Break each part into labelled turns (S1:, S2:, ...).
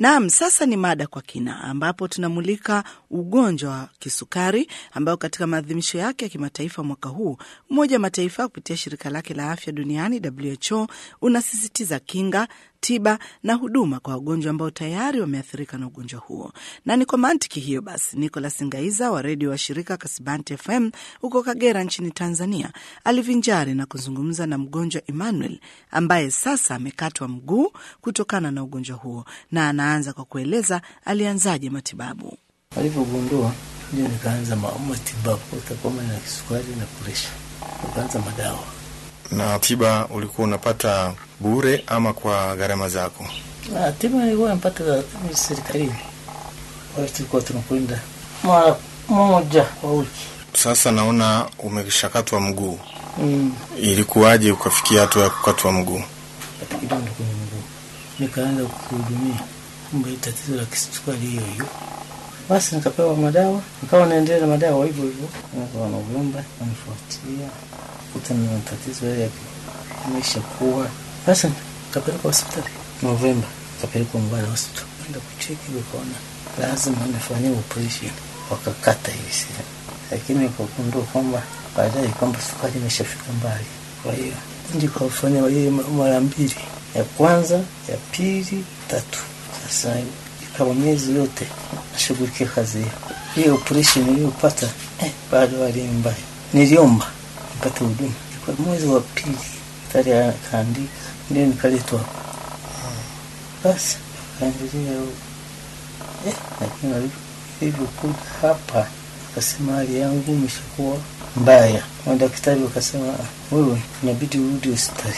S1: Naam, sasa ni mada kwa kina ambapo tunamulika ugonjwa wa kisukari ambao katika maadhimisho yake ya kimataifa mwaka huu Umoja wa Mataifa kupitia shirika lake la afya duniani WHO unasisitiza kinga, tiba na huduma kwa wagonjwa ambao tayari wameathirika na ugonjwa huo. Na ni kwa mantiki hiyo basi, Nicholas Ngaiza wa redio wa shirika Kasibanti FM huko Kagera nchini Tanzania alivinjari na kuzungumza na mgonjwa Emmanuel ambaye sasa amekatwa mguu kutokana na ugonjwa huo, na anaanza kwa kueleza alianzaje matibabu.
S2: Alipogundua ndio nikaanza matibabu kama na kisukari na presha. Nikaanza madawa.
S3: Na tiba ulikuwa unapata bure ama kwa gharama zako?
S2: Tiba nilikuwa napata serikalini. Tulikuwa tunakwenda mara moja kwa wiki.
S3: Sasa naona umeshakatwa mguu. Ilikuwaje ukafikia hatua ya kukatwa mguu?
S2: Kidonda kwenye mguu. Nikaanza kuhudumia tatizo la kisukari hiyo. Basi nikapewa madawa, nikawa naendelea na madawa hivyo hivyo. Nikawa na ugomba, nifuatia kutana na tatizo ya maisha kuwa. Basi nikapelekwa hospitali. Novemba nikapelekwa Mbwana hospitali. Nenda kucheki wakaona lazima nifanyie operation. Wakakata hivi sasa. Lakini nikagundua kwamba baadaye kwamba sukari imeshafika mbali. Kwa hiyo ndiko kufanya yeye mara mbili. Ya kwanza, ya pili, tatu. Sasa kama miezi yote nashughulikia kazi hiyo operation niliyopata bado hali mbaya. Niliomba nipate huduma kwa mwezi wa pili, tarehe kaandika ndio nikaletwa. Basi kaendelea lakini hivyo kuja hapa akasema hali yangu imeshakuwa mbaya. Madaktari wakasema wewe inabidi urudi hospitali.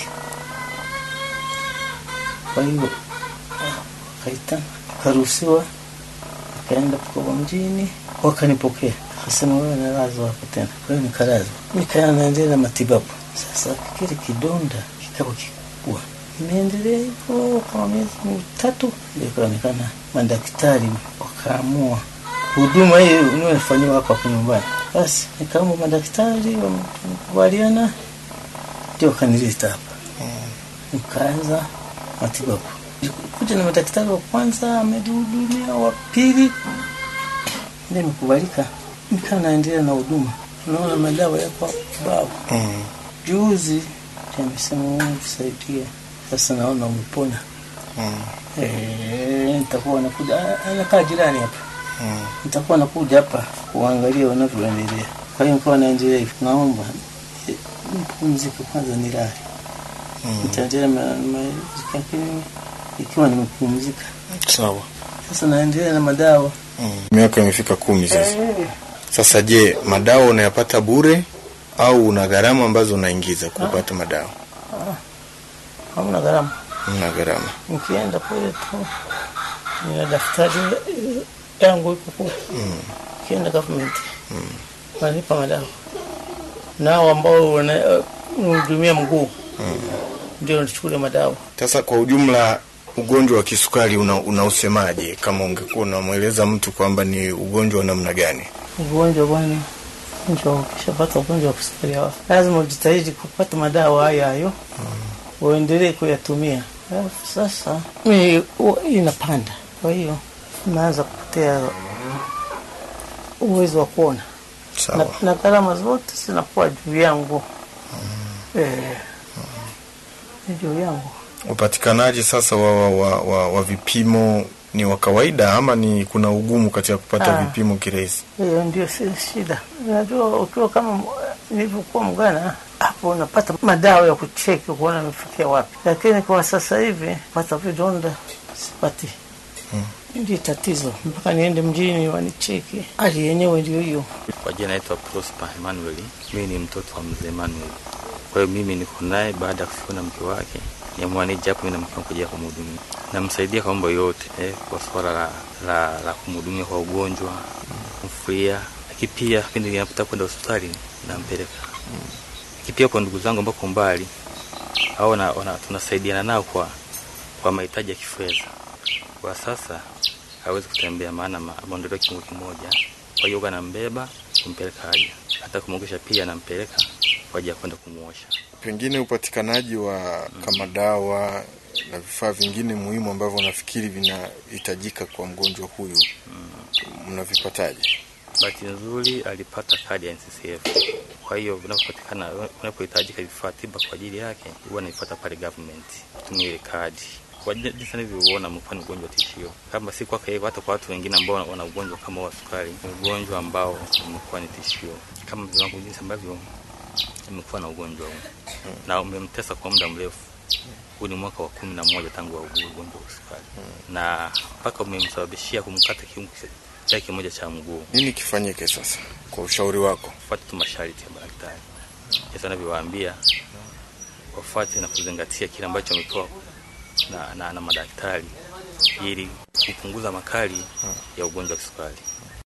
S2: Kwa hiyo kaita karuhusiwa, kaenda kwa mjini, wakanipokea. Akasema wewe unalazwa hapo tena. Kwa hiyo nikalazwa. Nikaendelea na matibabu. Sasa kile kidonda kikawa kikubwa. Nimeendelea hivyo kwa miezi mitatu, ndio kaonekana madaktari wakaamua huduma hiyo inayofanywa hapa nyumbani. Basi nikaomba madaktari wakubaliana, ndio kanileta hapa. Nikaanza matibabu. Kuja na madaktari wa kwanza, amehudumia wa pili, ndio nimekubalika. Nikaa naendelea na huduma. Unaona madawa yako babu. Juzi amesema msaidie. Sasa naona umepona. Nitakuwa nakuja anakaa jirani hapa. Nitakuwa nakuja hapa kuangalia wanavyoendelea. Kwa hiyo kwa naendelea hivi, naomba nipumzike kwanza nilale. Nitaendelea ikiwa nimepumzika.
S3: Sawa.
S2: Sasa naendelea na madawa.
S3: Miaka imefika 10 sasa. Sasa je, madawa unayapata bure au una gharama ambazo unaingiza kupata madawa?
S2: Hamna gharama.
S3: Hamna gharama.
S2: Nikienda kule tu nina daftari yangu iko kule. Kienda government. Wanipa madawa. Nao ambao wanahudumia mguu. Ndio nichukue madawa. Sasa
S3: kwa ujumla ugonjwa wa kisukari unausemaje kama ungekuwa unamueleza mtu kwamba ni ugonjwa wa namna gani?
S2: Ugonjwa gani? Ukishapata ugonjwa wa kisukari lazima ujitahidi kupata madawa hayo. Uendelee kuyatumia. Sasa inapanda. Kwa hiyo naanza kupotea uwezo wa kuona. Na gharama zote zinakuwa juu yangu. Ndio yangu.
S3: Upatikanaji sasa wa vipimo ni wa kawaida ama ni kuna ugumu katika kupata vipimo kirahisi?
S2: Hiyo ndio shida. Unajua ukiwa kama nilivyokuwa mgana hapo unapata madawa ya kucheki kuona nimefikia wapi. Lakini kwa sasa hivi pata vidonda sipati. Ndio tatizo. Mpaka niende mjini wanicheki. Hali yenyewe ndio hiyo.
S4: Kwa jina naitwa Prosper Emmanuel. Mimi ni mtoto wa mzee Emmanuel. Kwa hiyo mimi niko naye baada ya kufiwa na mke wake. Niamwanije hapo mimi na mke wangu kuja kumhudumia. Namsaidia kwa mambo yote kwa swala la kumhudumia kwa ugonjwa, kumfuria. Lakini pia kipindi ninapotaka kwenda hospitali nampeleka. Lakini pia kwa ndugu zangu ambao kwa mbali au tunasaidiana nao kwa mahitaji ya kifedha. Kwa sasa hawezi kutembea maana ameondolewa kiungo kimoja. Kwa hiyo anambeba kumpeleka haja. Hata kumwogesha pia nampeleka kwa ajili ya kwenda kumuosha.
S3: Pengine upatikanaji wa kama dawa na vifaa vingine muhimu ambavyo nafikiri vinahitajika kwa mgonjwa huyu, mnavipataje?
S4: Bahati nzuri alipata kadi ya NCCF. Kwa hiyo unapohitajika vifaa tiba kwa ajili yake, huwa naifuata pale government kutumia ile kadi. Kwa jinsi nilivyoona mfano ugonjwa tishio, kama si kwake yeye, hata kwa watu wengine ambao wana ugonjwa kama wa sukari, ugonjwa ambao umekuwa ni tishio. Kama viwango jinsi ambavyo umekuwa na ugonjwa huu na umemtesa kwa muda mrefu. Huu ni mwaka wa 11 tangu ugonjwa wa sukari, na mpaka umemsababishia kumkata kiungo chake kimoja cha mguu. Nini
S3: kifanyike sasa kwa ushauri wako?
S4: Fuata tu masharti ya daktari. Yesu anavyowaambia wafuate na kuzingatia kile ambacho wamepewa na madaktari ili kupunguza makali ya ugonjwa wa sukari.